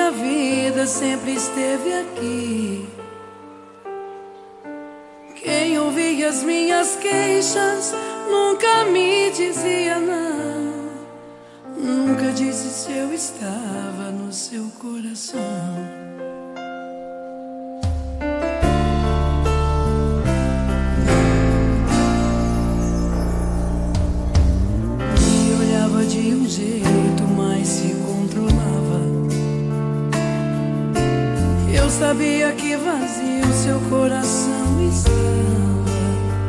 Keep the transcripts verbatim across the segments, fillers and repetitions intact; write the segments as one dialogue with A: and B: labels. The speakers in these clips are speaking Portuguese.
A: minha vida sempre esteve aqui. Quem ouvia as minhas queixas nunca me dizia não. Nunca disse se eu estava no seu coração. De um jeito, mas se controlava. Eu sabia que vazio seu coração estava.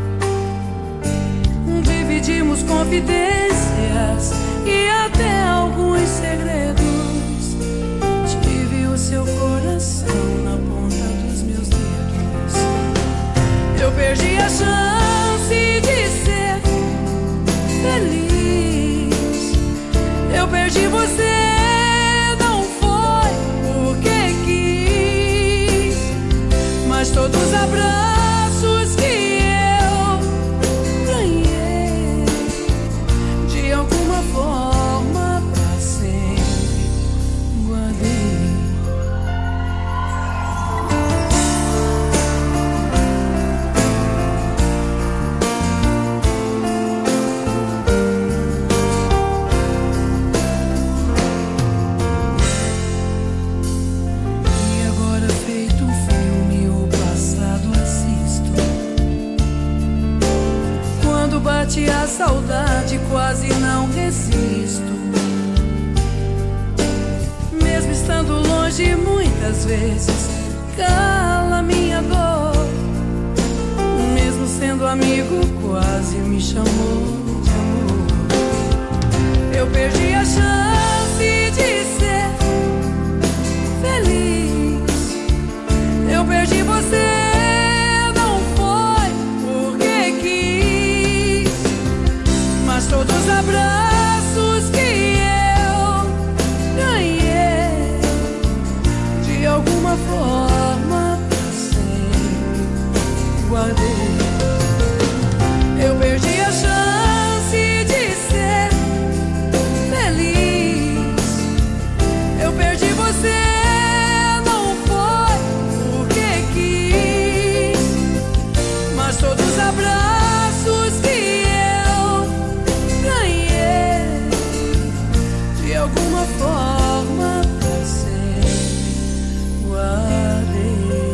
A: Dividimos confidências e até alguns segredos. Tive o seu coração na ponta dos meus dedos. Eu perdi a chance de ser feliz. Eu perdi você, não foi porque quis, mas todos os abraços que eu ganhei, de alguma forma pra sempre guardei. Bate a saudade, quase não resisto. Mesmo estando longe, muitas vezes cala minha dor. Mesmo sendo amigo, quase me chamou de amor. Eu perdi a chance de ser feliz. Eu perdi você. Todos os abraços que eu ganhei, de alguma forma pra sempre guardei. Eu perdi a chance de ser feliz. Eu perdi você, não foi porque quis, mas todos os abraços que de alguma forma pra sempre guardei.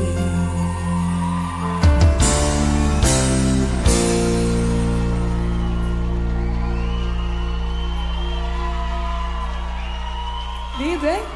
A: Lindo, hein?